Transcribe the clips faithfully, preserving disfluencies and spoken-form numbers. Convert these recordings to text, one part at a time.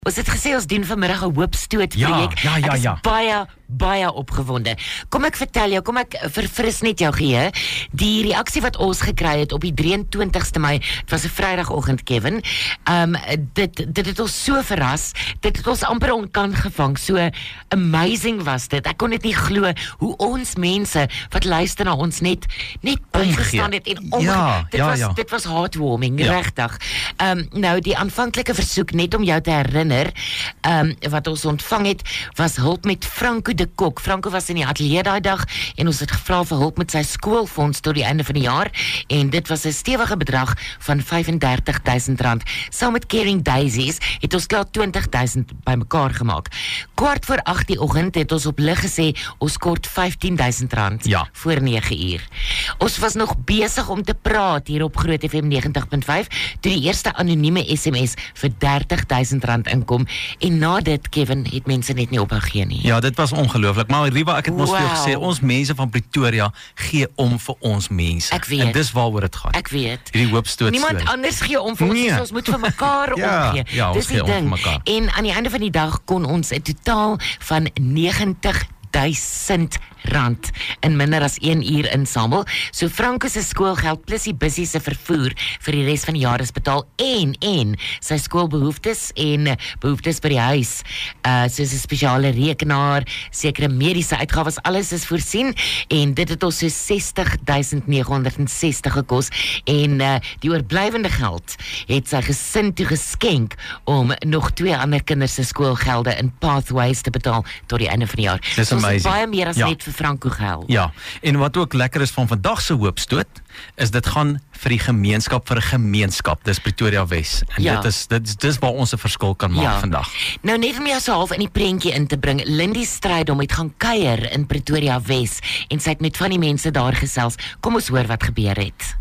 Ons het gesê ons doen vanmiddag 'n hoopstoot projek. Ja, ja, ja, Ek is ja. baie baie opgewonde. Kom ek vertel jou, kom ek verfris net jou geheue. Die reaksie wat ons gekry het op die drieëntwintigste Mei, dit was 'n Vrydagoggend, Kevin. Um dit dit het ons so verras. Dit het ons amper onkan gevang. So amazing was dit. Ek kon dit nie glo hoe ons mense wat luister na ons net net bygestaan het en om Ja, dit ja, was ja. dit was heartwarming, Ja. regtig. Um nou die aanvanklike versoek net om jou te herinner, um wat ons ontvang het was hulp met Franco de Kok. Franco was in die ateljee daai dag en ons het gevra vir hulp met sy skoolfonds tot die einde van die jaar en dit was 'n stewige bedrag van vyf en dertig duisend rand. Saam met Caring Daisies het ons klaar twintig duisend bymekaar gemaak. Kwart voor agt die oggend het ons op lig gesê ons kort vyftien duisend rand Ja. voor nege uur. Ons was nog besig om te praat hier op Groot F M negentig punt vyf toe die eerste anonieme S M S vir dertig duisend rand inkom en na dit, Kevin, het mense net nie ophou gee nie. Ja, dit was ongelooflik. Maar Riva, ek het mos vir jou Wow. gesê, ons mense van Pretoria gee om vir ons mense. Ek weet. En dis waaroor dit gaan. Ek weet. Hierdie hoopstoot Niemand storie. anders gee om vir ons, Nee. dus ons moet vir mekaar Ja, omgee. ja, ons Dis die gee om vir ding. mekaar. En aan die einde van die dag kon ons 'n totaal van negentig duisend rand in minder as een uur insamel. So Franco se skoolgeld plus die bussie se vervoer vir die res van die jaar is betaal en en sy skoolbehoeftes en behoeftes by die huis. Uh soos 'n spesiale rekenaar, sekere mediese uitgawes, alles is voorsien en dit het ons so sestig duisend nege honderd sestig gekos en uh die oorblywende geld het sy gesin toe geskenk om nog twee ander kinders se skoolgelde in Pathways te betaal tot die einde van die jaar. Dis So ons het amazing. baie meer as Ja. net vir Franco geld. Ja, en wat ook lekker is van vandag se hoopstoot, is dit gaan vir die gemeenskap vir 'n gemeenskap. Dis Pretoria Wes. En Ja. dit is dit is dis waar ons 'n verskil kan maak vandag. Nou net om jou so half in die prentjie in te bring, Lindy Strydom het gaan kuier in Pretoria Wes en sy het met van die mense daar gesels. Kom ons hoor wat gebeur het.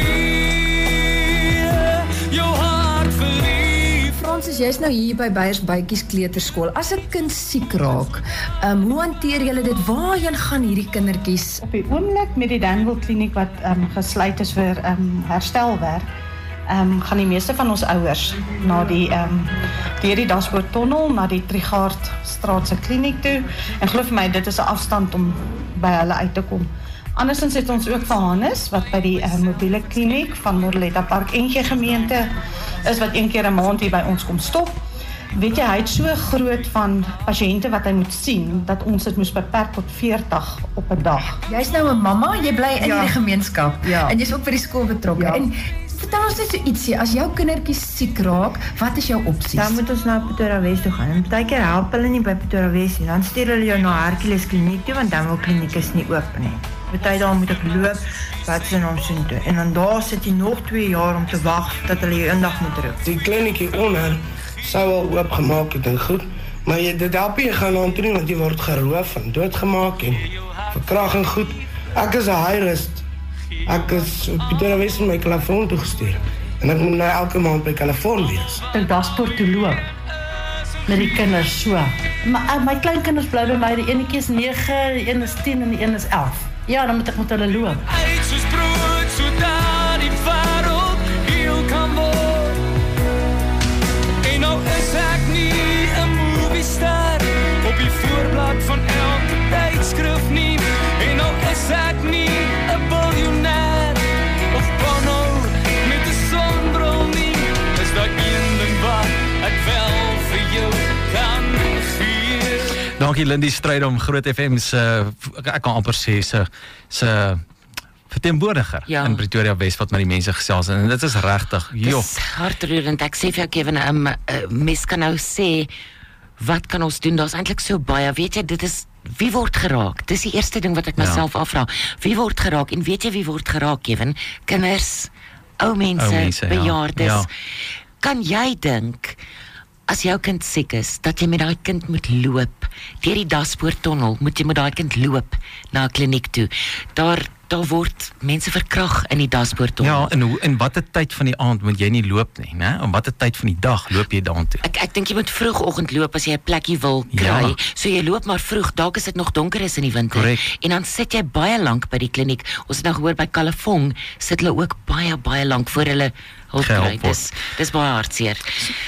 Francis, jy's nou hier by Beyers Bytjies Kleuterskool. As 'n kind siek raak, um, hoe hanteer julle dit? Waarheen gaan hierdie kindertjies? Op die oomblik met die Danville Kliniek wat um, gesluit is vir um, herstelwerk, um, gaan die meeste van ons ouers na die um, deur die Daspoort Tunnel na die Trigaardstraat se kliniek toe. En glo vir my, dit is 'n afstand om by hulle uit te kom. Andersins het ons ook vir Hannes wat by die uh, mobiele kliniek van Moreletta Park N G gemeente is wat een keer 'n maand hier by ons kom stop. Weet jy, hy het so groot van pasiënte wat hy moet sien dat ons dit moes beperk tot veertig op 'n dag. Jy's nou 'n mamma, jy bly in Ja. hierdie gemeenskap Ja. en jy's ook by die skool betrokke. Ja. En vertel ons net so ietsie, as jou kindertjies siek raak, wat is jou opsies? Dan moet ons na Pretoria Wes toe gaan. En partykeer help hulle nie by Pretoria Wes nie. Dan stuur hulle jou na Hercules Kliniek toe want dan wil kliniek is nie oop nie. Party dae moet ek loop wat se naam sien toe. En dan daar sit jy nog twee jaar om te wag dat hulle jou eendag moet roep. Die kliniek hieronder sou al oopgemaak het en goed, maar jy dit help jy gaan aan toe nie want jy word geroof en doodgemaak en verkragting goed. Ek is 'n high risk. Ek is op Pretoria Wes in my Californië toegestuur. En ek moet nou elke maand by Californië wees. Tot Daspoort toe loop met die kinders so. Maar my klein kinders bly by my, die enetjie is nege, die een is tien en die een is elf. Ja, dan moet ek met hulle loop. Op die voorblad van elke tydskrif nie. En nou is ek nie 'n biljoenêr of Bono met 'n sonbril nie. Is daar een ding wat ek wel vir jou kan gee? Dankie Lindy Strydom, Groot F M se, ek kan amper sê se se verteenwoordiger Ja. in Pretoria Wes wat met die mense gesels en dit is regtig. Jo. Dis hartroerend. Ek sê vir jou, Kevin, um, uh, mens kan nou sê, wat kan ons doen? Daar's eintlik so baie. Weet jy, dit is, wie word geraak? Dis die eerste ding wat ek myself Ja. afvra. Wie word geraak? En weet jy wie word geraak, Kevin? Kinders, ou mense, Ou mense, ja. bejaardes. Ja. Kan jy dink, as jou kind siek is, dat jy met daai kind moet loop, deur die Daspoort Tunnel, moet jy met daai kind loop na 'n kliniek toe. Daar daar word mense verkrag in die Daspoort Tunnel. Ja, en hoe en watter tyd van die aand moet jy nie loop nie, né? En watter tyd van die dag loop jy daartoe? Ek ek dink jy moet vroegoggend loop as jy 'n plekkie wil kry. Ja. So jy loop maar vroeg, dalk is dit nog donker is in die winter. Correct. En dan sit jy baie lank by die kliniek. Ons het nou gehoor by Kalafong sit hulle ook baie baie lank voor hulle Okay, dis, dis baie hartseer.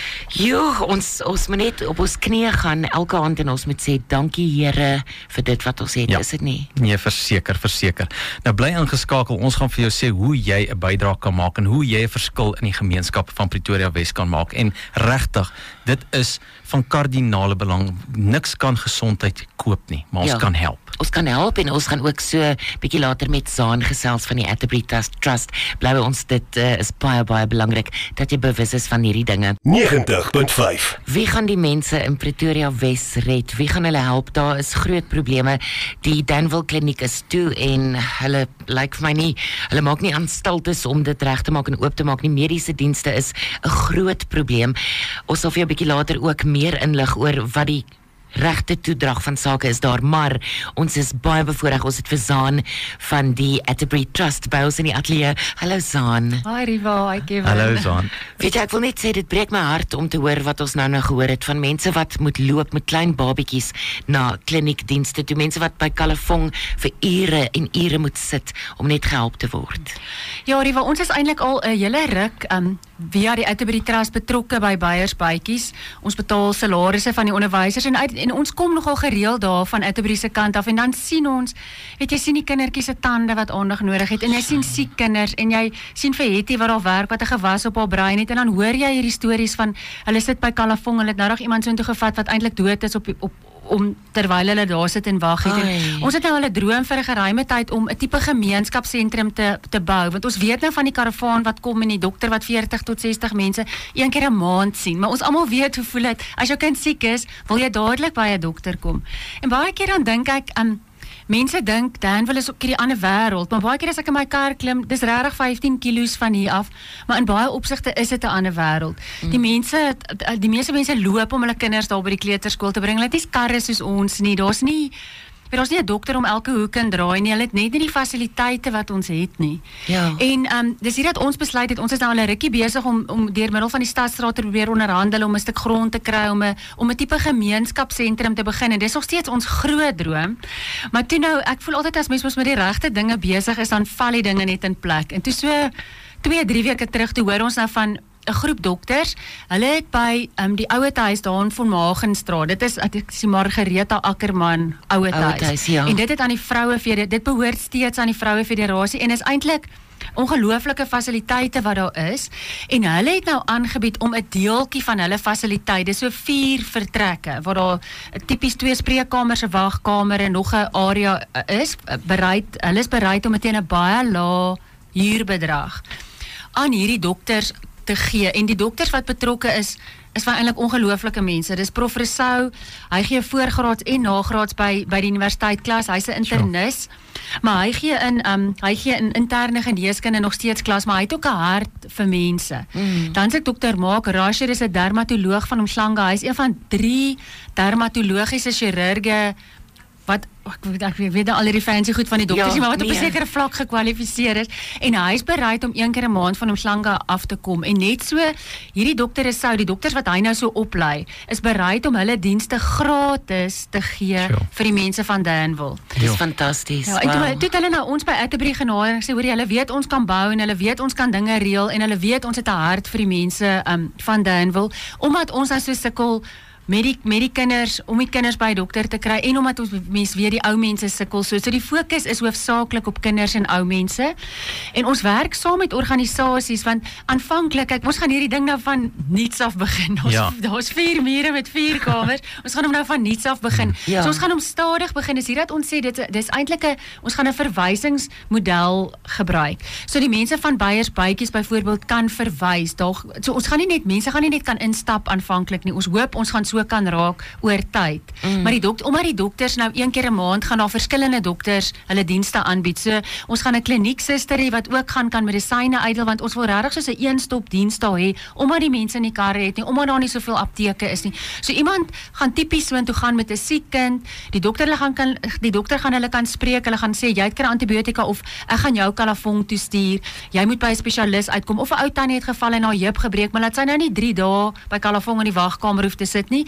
Jo, ons, ons moet net op ons knieë gaan elke aand en ons moet sê, dankie Here vir dit wat ons het, ja. Is dit nie? Nee, verseker, verseker. Nou bly ingeskakel, ons gaan vir jou sê hoe jy 'n bydrae kan maak en hoe jy 'n verskil in die gemeenskap van Pretoria Wes kan maak. En regtig, dit is van kardinale belang. Niks kan gesondheid koop nie, maar ons ja. kan help. Ons kan help en ons gaan ook so bietjie later met Zaan gesels van die Atterbury Trust. Bly by ons, dit uh, is baie baie belangrik dat jy bewus is van hierdie dinge. negentig punt vyf. Wie gaan die mense in Pretoria Wes red? Wie gaan hulle help? Daar is groot probleme. Die Danville kliniek is toe en hulle lyk like vir my nie, hulle maak nie aanstaltes om dit reg te maak en oop te maak nie. Mediese dienste is 'n groot probleem. Ons sal vir jou 'n bietjie later ook meer inlig oor wat die regte toedrag van sake is daar, maar ons is baie bevoorreg, ons het vir Zaan van die Atterbury Trust by ons in die ateljee. Hallo Zaan. Hi Riva, hi Kevin. Hallo Zaan. Weet jy, ek wil net sê, dit breek my hart om te hoor wat ons nou nou gehoor het van mense wat moet loop met klein babietjies na kliniekdienste toe, mense wat by Kalafong vir ure en ure moet sit om net gehelp te word. Ja Riva, ons is eintlik al 'n hele ruk um, via die Atterbury Trust betrokke by Beiersbytjies. Ons betaal salarisse van die onderwysers en uit en ons kom nogal gereeld daar van Atterbury se kant af en dan sien ons, weet jy, sien die kindertjies se tande wat aandag nodig het en jy sien siek kinders en jy sien vir Hetty wat daar werk wat 'n gewas op haar brein het en dan hoor jy hierdie stories van hulle sit by Kalafong, hulle het nou nog iemand so intoe gevat wat eintlik dood is op op om terwyl hulle daar sit en wag het. En ons het nou hulle droom vir 'n geruime tyd om 'n tipe gemeenskapsentrum te te bou, want ons weet nou van die karavaan wat kom en die dokter wat veertig tot sestig mense een keer 'n maand sien, maar ons almal weet hoe voel dit as jou kind siek is, wil jy dadelik by 'n dokter kom. En baie keer dan dink ek um, mense dink Danville is ook hierdie ander wêreld, maar baie keer as ek in my kar klim, dis regtig vyftien kilos van hier af, maar in baie opsigte is dit 'n ander wêreld. Mm. Die mense, die meeste mense loop om hulle kinders daar by die kleuterskool te bring. Hulle het nie karre soos ons nie. Daar's nie Daar's nie 'n dokter om elke hoek en draai nie. Hulle het net nie die fasiliteite wat ons het nie. Ja. En um, dis hier dat ons besluit het, ons is nou al 'n rukkie besig om om deur middel van die Stadstraat te probeer onderhandel om 'n stuk grond te kry om 'n om 'n tipe gemeenskapsentrum te begin en dis nog steeds ons groot droom. Maar toe nou, ek voel altyd as mens mos met die regte dinge besig is, dan val die dinge net in plek. En toe so twee, drie weke terug toe hoor ons nou van 'n groep dokters. Hulle het by um, die ouetehuis daar in Von Magenstraat. Dit is ek sê Margaretha Ackerman ouetehuis. Ja. En dit het aan die vroue federasie, dit behoort steeds aan die vroue federasie en is eintlik ongelooflike fasiliteite wat daar is. En hulle het nou aangebied om 'n deeltjie van hulle fasiliteite, dis so vier vertrekke waar daar tipies twee spreekkamers, 'n wagkamer en nog 'n area is bereid. Hulle is bereid om dit teen 'n baie lae huurbedrag aan hierdie dokters te gee. En die dokters wat betrokke is, is van eintlik ongelooflike mense. Dis Prof Rousseau, hy gee voorgraads en nagraads by by die universiteit klas. Hy's 'n internis, sure. maar hy gee in um hy gee in interne geneeskunde nog steeds klas, maar hy het ook 'n hart vir mense. Mm. Dan sê dokter Mark Rasher is 'n dermatoloog van Umhlanga. Hy's een van drie dermatologiese chirurge wat ek weet ek weet al die fancy goed van die dokters, ja, maar wat nee. op 'n sekere vlak gekwalifiseer is en hy is bereid om een keer 'n maand van Umhlanga af te kom. En net so hierdie dokter is sou die dokters wat hy nou so oplei, is bereid om hulle dienste gratis te gee sure. vir die mense van Danville. Dis fantasties. Ja, en wow. toe het hulle nou ons by Atterbury genader en sê hoor jy, hulle weet ons kan bou en hulle weet ons kan dinge reël en hulle weet ons het 'n hart vir die mense um, van Danville, omdat ons nou so sukkel met die, met die kinders, om die kinders by dokter te kry, en omdat ons mens weer die ou mense sukkel, so, so die fokus is hoofsaaklik op kinders en ou mense, en ons werk saam met organisasies, want aanvanklik, ek, ons gaan hierdie ding nou van niets af begin, ons, ja. daar is vier mure met vier kamers, ons gaan hom nou van niets af begin, ja. so ons gaan hom stadig begin, is hier dat ons sê, dit, dit is eintlik een, ons gaan een verwysingsmodel gebruik, so die mense van Beiersbytjies byvoorbeeld kan verwys, daar, so ons gaan nie net, mense gaan nie net kan instap aanvanklik nie, ons hoop, ons gaan so kan raak oor tyd. Mm. Maar die dokter, omdat die dokters nou een keer 'n maand gaan na verskillende dokters hulle dienste aanbied. So ons gaan 'n klinieksuster wat ook gaan kan medisyne uitdeel, want ons wil regtig soos 'n een-stop diens daar hê, omdat die mense nie karre het nie, omdat daar nie soveel apteke is nie. So iemand gaan tipies so intoe gaan met 'n siek kind, die dokter hulle gaan kan die dokter gaan hulle kan spreek, hulle gaan sê jy kry antibiotika of ek gaan jou Kalafong toe stuur. Jy moet by 'n spesialis uitkom of 'n ou tannie het geval en haar heup gebreek, maar laat sy nou nie drie dae by Kalafong in die wagkamer hoef te sit nie.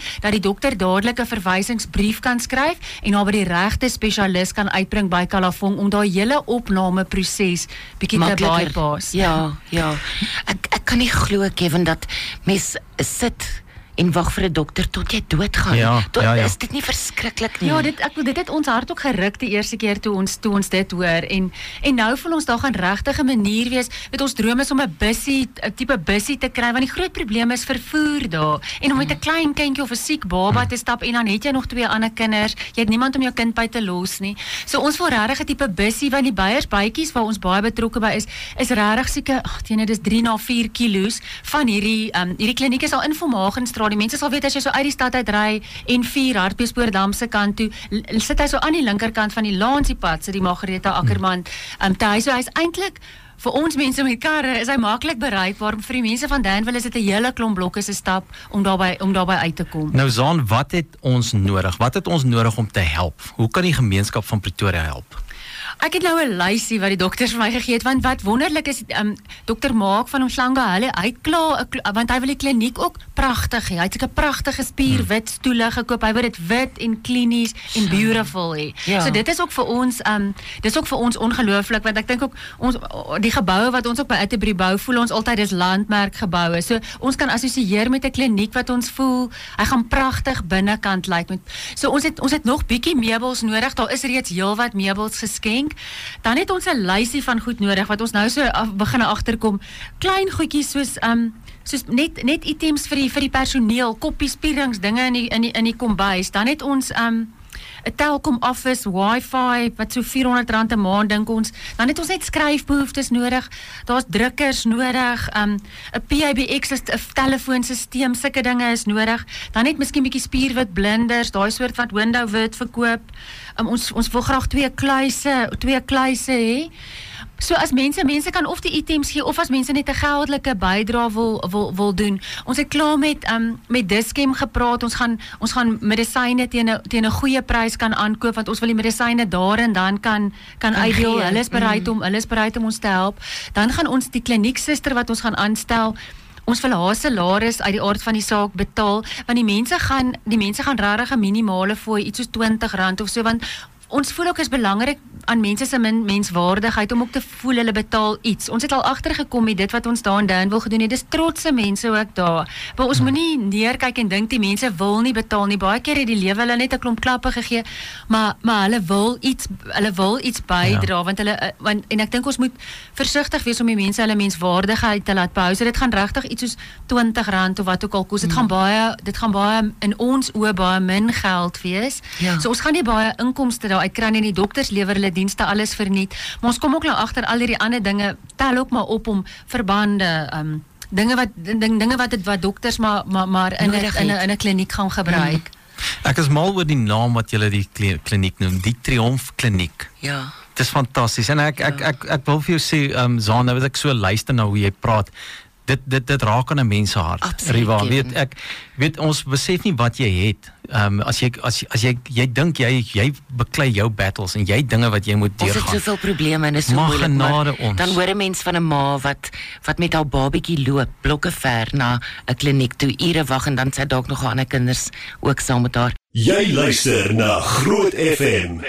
dat die dokter dadelik 'n verwysingsbrief kan skryf en dan by die regte spesialis kan uitbring by Kalafong om daai hele opnameproses bietjie te bypass. Ja, ja. Ek ek kan nie glo, Kevin, dat mens sit en wag vir 'n dokter tot jy doodgaan. Ja, Tot, ja, ja. Is dit nie verskriklik nie? Ja, dit ek dit het ons hart ook geruk die eerste keer toe ons toe ons dit hoor en en nou voel ons daar gaan regtig 'n manier wees. Weet ons droom is om 'n bussie, 'n tipe bussie te kry want die groot probleem is vervoer daar. En om met 'n klein kindjie of 'n siek baba te stap en dan het jy nog twee ander kinders. Jy het niemand om jou kind by te los nie. So ons wil regtig 'n tipe bussie want die Beiersbytjies waar ons baie betrokke by is, is regtig seker ag, teen dit is drie na vier kilos van hierdie um, hierdie kliniek is al in Volmagenstraat. Die mense sal weet as jy so uit die stad uit ry en vier Hartbeespoortdam se kant toe, sit hy so aan die linkerkant van die Laansiepad, sit die Margaretha Ackerman. Um, hy so hy's eintlik vir ons mense met karre is hy maklik bereikbaar. Vir die mense van Danville is dit 'n hele klomp blokke se stap om daarby om daarby uit te kom. Nou Zaan, wat het ons nodig? Wat het ons nodig om te help? Hoe kan die gemeenskap van Pretoria help? Ek het nou 'n lysie wat die dokters vir my gegee het, want wat wonderlik is, um, dokter Maak van Umhlanga, hulle uitklaar, want hy wil die kliniek ook pragtig hê. Hy het 'n pragtige spierwit stoele gekoop. Hy wil dit wit en klinies en beautiful hê. Ja. So dit is ook vir ons, um, dis ook vir ons ongelooflik, want ek dink ook ons die geboue wat ons ook by Atterbury bou, voel ons altyd dis landmerkgeboue. So ons kan assosieer met 'n kliniek wat ons voel, hy gaan pragtig binnekant lyk met. So ons het ons het nog bietjie meubels nodig. Daar is reeds heelwat meubels geskenk. Dan het ons 'n lysie van goed nodig wat ons nou so af, begin agterkom. Klein goedjies soos um soos net net items vir die vir die personeel, koppies, pierings, dinge in die in die in die kombuis. Dan het ons um 'n Telkom Office Wi-Fi wat so vier honderd rand 'n maand dink ons. Dan het ons net skryfbehoeftes nodig. Daar's drukkers nodig, um 'n P I B X 'n telefoonstelsel, sulke dinge is nodig. Dan net miskien bietjie spierwit blinders, daai soort wat window wit verkoop. Um, ons ons wil graag twee kluise, twee kluise hê. So as mense mense kan of die items gee of as mense net 'n geldelike bydrae wil wil wil doen. Ons het klaar met um met Dischem gepraat. Ons gaan ons gaan medisyne teen 'n teen 'n goeie prys kan aankoop want ons wil die medisyne daar en dan kan kan uitdeel. Hulle is bereid om hulle is bereid om ons te help. Dan gaan ons die klinieksuster wat ons gaan aanstel, ons wil haar salaris uit die aard van die saak betaal want die mense gaan die mense gaan regtig 'n minimale fooi iets soos twintig rand of so want ons voel ook is belangrik aan mense se min menswaardigheid om ook te voel hulle betaal iets. Ons het al agtergekom met dit wat ons daar in Danville gedoen het. Dis trotse mense ook daar. Maar ons hmm. moenie neerkyk en dink die mense wil nie betaal nie. Baie keer het die lewe hulle net 'n klomp klappe gegee, maar maar hulle wil iets hulle wil iets bydra ja. want hulle want en ek dink ons moet versigtig wees om die mense hulle menswaardigheid te laat behou. So dit gaan regtig iets soos twintig rand of wat ook al kos. Dit hmm. gaan baie dit gaan baie in ons oë baie min geld wees. Ja. So ons gaan nie baie inkomste daar uitkry en die dokters lewer hulle dienste alles verniet. Maar ons kom ook nou agter al hierdie ander dinge tel ook maar op om verbande um, dinge wat ding, dinge wat dit wat dokters maar maar maar in 'n in 'n in 'n kliniek gaan gebruik. Hmm. Ek is mal oor die naam wat julle die kliniek noem, die Triomf Kliniek. Ja. Dit is fantasties en ek, ja. ek ek ek wil vir jou sê um, Zaan, nou wat ek so luister na hoe jy praat. Dit dit dit raak aan 'n mens se hart. Riva, weet ek weet ons besef nie wat jy het. Ehm um, as jy as as jy jy dink jy jy beklei jou battles en jy dinge wat jy moet deurgaan. Ons het soveel probleme en is so moeilik. Maar ons. Dan hoor 'n mens van 'n ma wat wat met haar babatjie loop, blokke ver na 'n kliniek toe, ure wag en dan sy dalk nog haar ander kinders ook saam met haar. Jy luister na Groot F M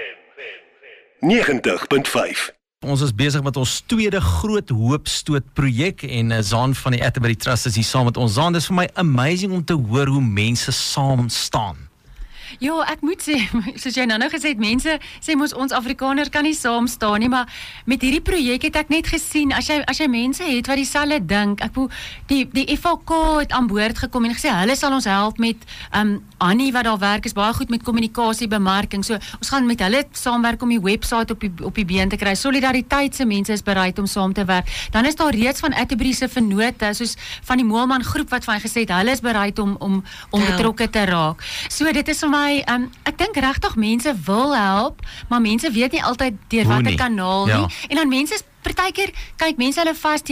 negentig punt vyf. Ons is besig met ons tweede groot hoopstoot projek en uh, Zaan van die Atterbury Trust is hier saam met ons. Zaan, dis vir my amazing om te hoor hoe mense saam staan. Ja, ek moet sê, soos jy nou nou gesê het, mense sê mos ons Afrikaners kan nie saam staan nie, maar met hierdie projek het ek net gesien, as jy as jy mense het wat dieselfde dink, ek bedoel, die die F H K het aan boord gekom en gesê hulle sal ons help met um Annie wat daar werk is baie goed met kommunikasie, bemarking. So ons gaan met hulle saamwerk om die webwerf op die op die been te kry. Solidariteit se mense is bereid om saam te werk. Dan is daar reeds van Atterbury se vennote, soos van die Moelman groep wat van gesê het hulle is bereid om om om ja. betrokke te raak. So dit is vir my um, ek dink regtig mense wil help, maar mense weet nie altyd deur watter kanaal nie. Ja. En dan mense partykeer kyk mense hulle vas teen die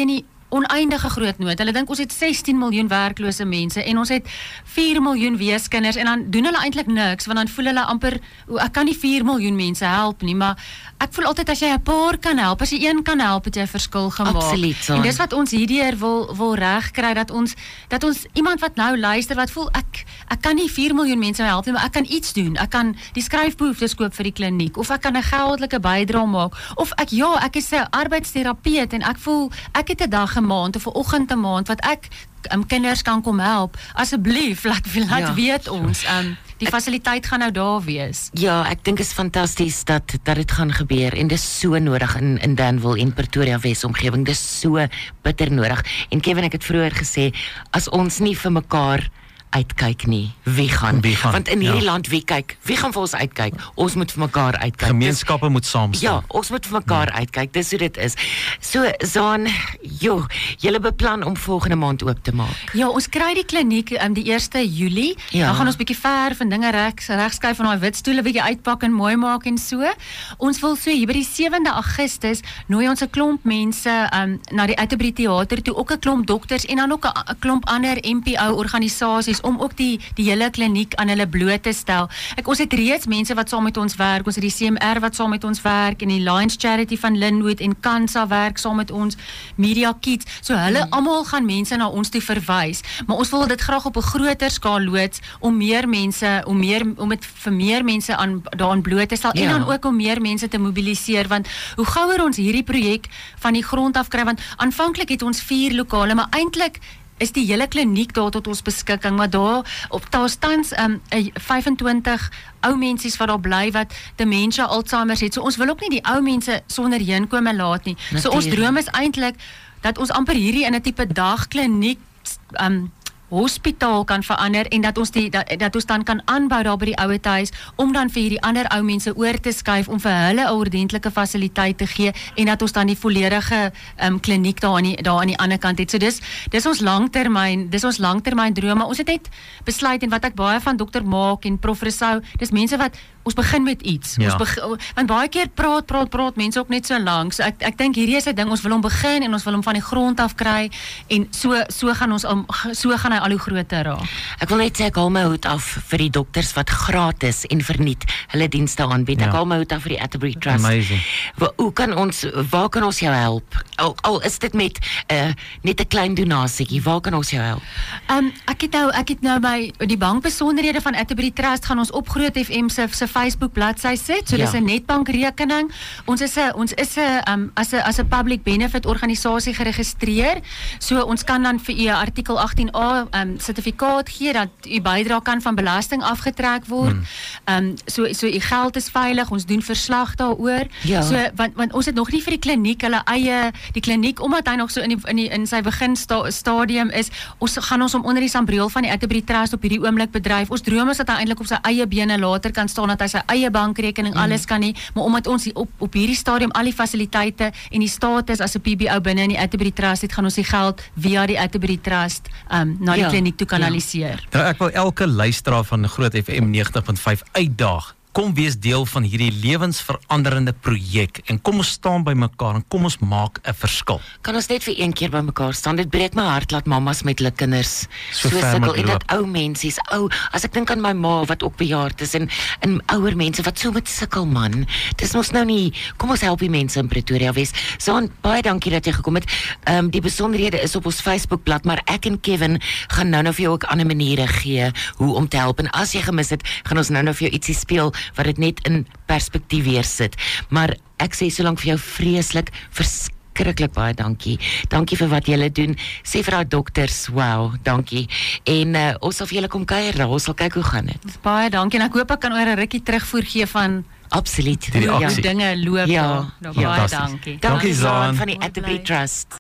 oneindige groot nood. Hulle dink ons het sestien miljoen werklose mense en ons het vier miljoen weeskinders en dan doen hulle eintlik niks want dan voel hulle amper o, ek kan nie vier miljoen mense help nie, maar ek voel altyd as jy 'n paar kan help, as jy een kan help, het jy 'n verskil gemaak. Absoluut, Zaan. En dis wat ons hierdeur wil wil regkry dat ons dat ons iemand wat nou luister wat voel ek ek kan nie vier miljoen mense help nie, maar ek kan iets doen. Ek kan die skryfbehoeftes koop vir die kliniek of ek kan 'n geldelike bydrae maak of ek ja, ek is 'n arbeidsterapeut en ek voel ek het 'n dag 'n maand of 'n oggend 'n maand wat ek um, kinders kan kom help. Asseblief laat laat Ja. weet ons. Um, die fasiliteit gaan nou daar wees. Ja, ek dink is fantasties dat dat dit gaan gebeur en dis so nodig in in Danville en Pretoria Wes omgewing. Dis so bitter nodig. En Kevin, ek het vroeër gesê, as ons nie vir mekaar uitkyk nie, wie gaan? Wie gaan, Want in hierdie ja. land, wie kyk? Wie gaan vir ons uitkyk? Ons moet vir mekaar uitkyk. Gemeenskappe moet saam Dis, staan. ja, ons moet vir mekaar ja. uitkyk. Dis hoe dit is. So, Zaan, joh, julle beplan om volgende maand oop te maak. Ja, ons kry die kliniek um, die eerste Julie. Ja. Dan gaan ons bietjie verf en dinge reg regskuif van daai wit stoele bietjie uitpak en mooi maak en so. Ons wil so hier by die sewende Augustus nooi ons 'n klomp mense um, na die Atterbury Theater toe, ook 'n klomp dokters en dan ook 'n klomp ander N P O organisasies om ook die die hele kliniek aan hulle bloot te stel. Ek ons het reeds mense wat saam met ons werk. Ons het die C M R wat saam met ons werk en die Lions Charity van Linwood en Kansa werk saam met ons, Media Kids. So hulle mm. almal gaan mense na ons toe verwys, maar ons wil dit graag op 'n groter skaal loods om meer mense, om meer om dit vir meer mense aan daaraan bloot te stel ja. en dan ook om meer mense te mobiliseer want hoe gouer ons hierdie projek van die grond af kry want aanvanklik het ons vier lokale, maar eintlik is die hele kliniek daar tot ons beskikking, maar daar op daar tans um, vyfentwintig ou mensies wat daar bly wat dementia, Alzheimer het. So ons wil ook nie die ou mense sonder heenkome laat nie. Natuurlijk. So ons droom is eintlik dat ons amper hierdie in 'n tipe dagkliniek um, hospitaal kan verander en dat ons die dat, dat ons dan kan aanbou daar by die ouete huis om dan vir hierdie ander ou mense oor te skuif om vir hulle 'n ordentlike fasiliteit te gee en dat ons dan die volledige um, kliniek daar aan die daar aan die ander kant het. So dis dis ons langtermyn, dis ons langtermyn drome. Ons het net besluit en wat ek baie van dokter Maak en Prof Rousseau, dis mense wat ons begin met iets. Ja. Ons begin, want baie keer praat praat praat mense ook net so lank. So ek ek dink hierdie is 'n ding, ons wil hom begin en ons wil hom van die grond af kry en so so gaan ons om so gaan hy al hoe groter raak. Ek wil net sê ek haal my hoed af vir die dokters wat gratis en verniet hulle dienste aanbied. Ja. Ek haal my hoed af vir die Atterbury Trust. Amazing. Wa, hoe kan ons, waar kan ons jou help? Al, al is dit met uh, net 'n klein donasietjie, waar kan ons jou help? Um, ek het nou ek het nou by die bankbesonderhede van Atterbury Trust gaan ons op Groot F M se se Facebook bladsy sit. So Ja. dis 'n netbankrekening. Ons is 'n ons is 'n um, as 'n as 'n public benefit organisasie geregistreer. So ons kan dan vir u 'n artikel agttien A um, sertifikaat gee dat u bydrae kan van belasting afgetrek word. Hmm. Um, so so u geld is veilig. Ons doen verslag daaroor. Ja. So want want ons het nog nie vir die kliniek hulle eie die kliniek omdat hy nog so in die in die in sy begin sta, stadium is. Ons gaan ons om onder die sambreel van die Atterbury Trust op hierdie oomblik bedryf. Ons droom is dat hy eintlik op sy eie bene later kan staan, dat hy sy eie bankrekening mm. alles kan hê, maar omdat ons op op hierdie stadium al die fasiliteite en die status as 'n P B O binne in die Atterbury Trust het, gaan ons die geld via die Atterbury Trust um, na die Ja. kliniek toe kanaliseer. Nou, ek wil elke luisteraar van Groot F M negentig punt vyf uitdaag. Kom wees deel van hierdie lewensveranderende projek en kom ons staan by mekaar en kom ons maak 'n verskil. Kan ons net vir een keer by mekaar staan? Dit breek my hart dat mamas met hulle kinders So so ver sukkel moet en dat loop. ou mensies, ou, as ek dink aan my ma wat ook bejaard is en en ouer mense wat so met sukkel man. Dis mos nou nie, kom ons help die mense in Pretoria Wes. Zaan, baie dankie dat jy gekom het. Ehm um, die besonderhede is op ons Facebookblad, maar ek en Kevin gaan nou nou vir jou ook ander maniere gee hoe om te help. En as jy gemis het, gaan ons nou nou vir jou ietsie speel wat dit net in perspektief weer sit. Maar ek sê solank vir jou vreeslik verskriklik baie dankie. Dankie vir wat julle doen. Sê vir daai dokters, wow, dankie. En uh, ons sal vir julle kom kuier daar. Ons sal kyk hoe gaan dit. Baie dankie en ek hoop ek kan oor 'n rukkie terugvoer gee van Absoluut. Die hoe aksie. dinge loop. Ja, daar. Nou, ja. baie Fantasties. dankie. Dankie, Zaan. Van die Atterbury Trust.